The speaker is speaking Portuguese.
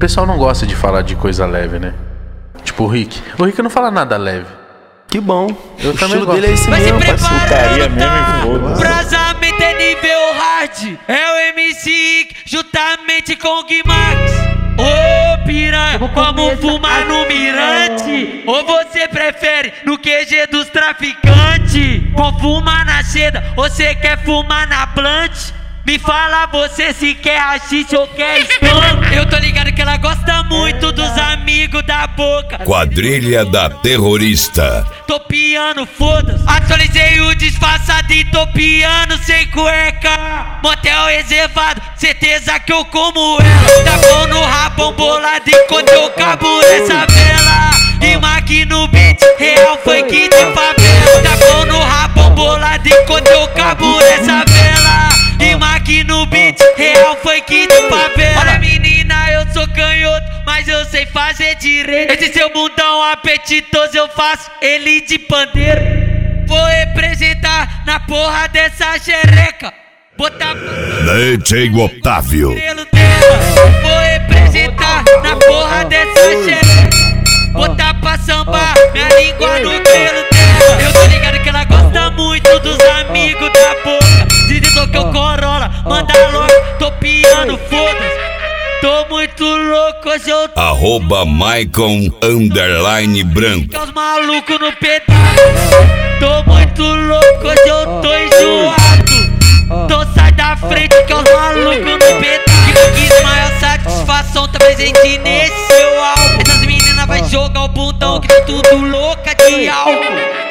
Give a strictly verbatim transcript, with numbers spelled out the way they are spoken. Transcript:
pessoal não gosta de falar de coisa leve, né? Tipo o Rick. O Rick não fala nada leve. Que bom. Eu o também estilo gosto. dele é esse Vai mesmo, se parceiro. Putaria mesmo e foda-se. Brasamento é nível hard. É o M C Rick juntamente com o Guimax. Ô piranha, vamos fumar no mirante? Ou você prefere no Q G dos traficantes? Com fumar na seda, ou você quer fumar na blunt? Me fala você se quer haxixe ou quer skunk. Eu tô ligado que ela gosta muito dos amigos da boca. Quadrilha da Terrorista. Tô piano, foda-se. Atualizei o disfarçado e tô piano sem cueca. Motel reservado, certeza que eu como ela. Tá bom no rabão bolado enquanto eu cabo nessa vela. Rima aqui no beat, real funk de favela. Tá bom no rabão bolado enquanto eu cabo nessa vela. Rima aqui no beat, real funk de favela. Olha menina, eu sou canhoto, mas eu sei fazer direito. Esse seu bundão apetitoso eu faço ele de pandeiro. Vou representar na porra dessa xereca. Botar D J Otávio. pelo dela. Vou representar na porra dessa xereca. Botar pra sambar minha língua no pelo dela. Eu tô ligado que ela gosta muito dos amigos da boca. Dizendo que eu corolla, manda logo, tô piano, foda-se. Tô muito louco, hoje eu tô Arroba Maicon Underline Branco. com os malucos no pedal. Tô muito louco, hoje eu tô enjoado. Tô sai da frente que os malucos no pedal. Que quis maior satisfação, tá presente nesse seu álbum. Essas meninas vai jogar o bundão que tá tudo louca de álcool.